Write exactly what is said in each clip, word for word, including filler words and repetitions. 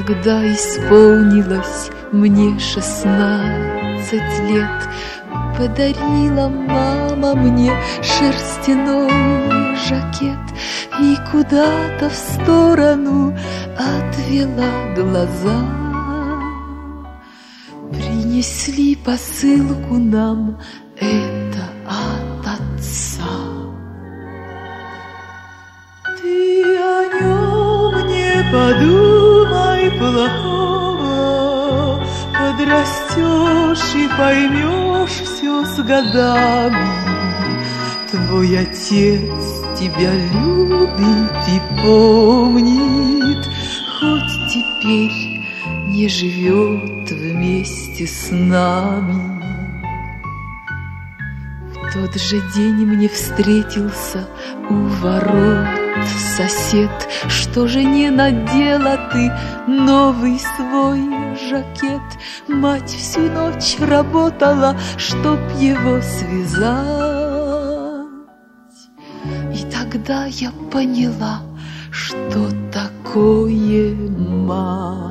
Когда исполнилось мне шестнадцать лет, подарила мама мне шерстяной жакет и куда-то в сторону отвела глаза. Принесли посылку нам, это от отца. Ты о нем не подумай плохого, подрастешь и поймешь все с годами. Твой отец тебя любит и помнит, хоть теперь не живет вместе с нами. В тот же день мне встретился у ворот сосед. Что же не надела ты новый свой жакет? Мать всю ночь работала, чтоб его связать. И тогда я поняла, что такое мать.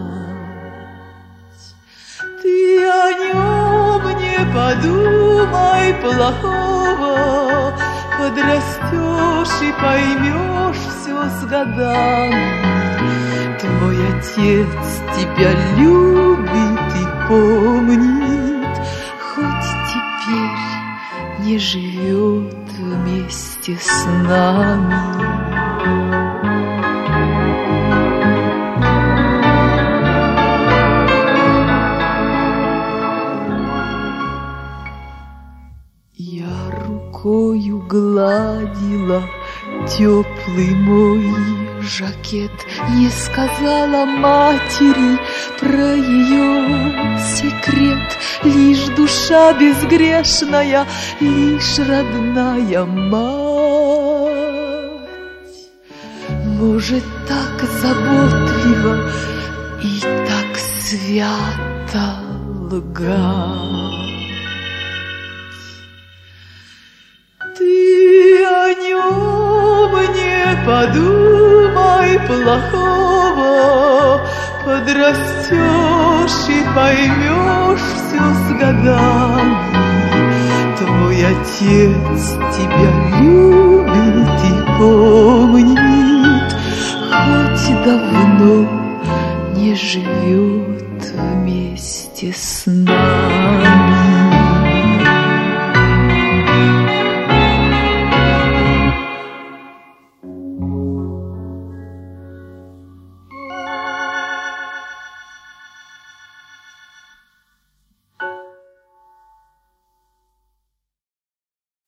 Ты о нем не подумай плохого, подрастешь и поймешь все с годами. Твой отец тебя любит и помнит, хоть теперь не живет вместе с нами. Я рукою гладила теплый мой жакет, не сказала матери про ее секрет. Лишь душа безгрешная, лишь родная мать может так заботливо и так свято лгать. Ты о нем не подумай плохого, подрастешь и поймешь все с годами. Твой отец тебя любит и помнит, хоть давно не живет вместе с нами.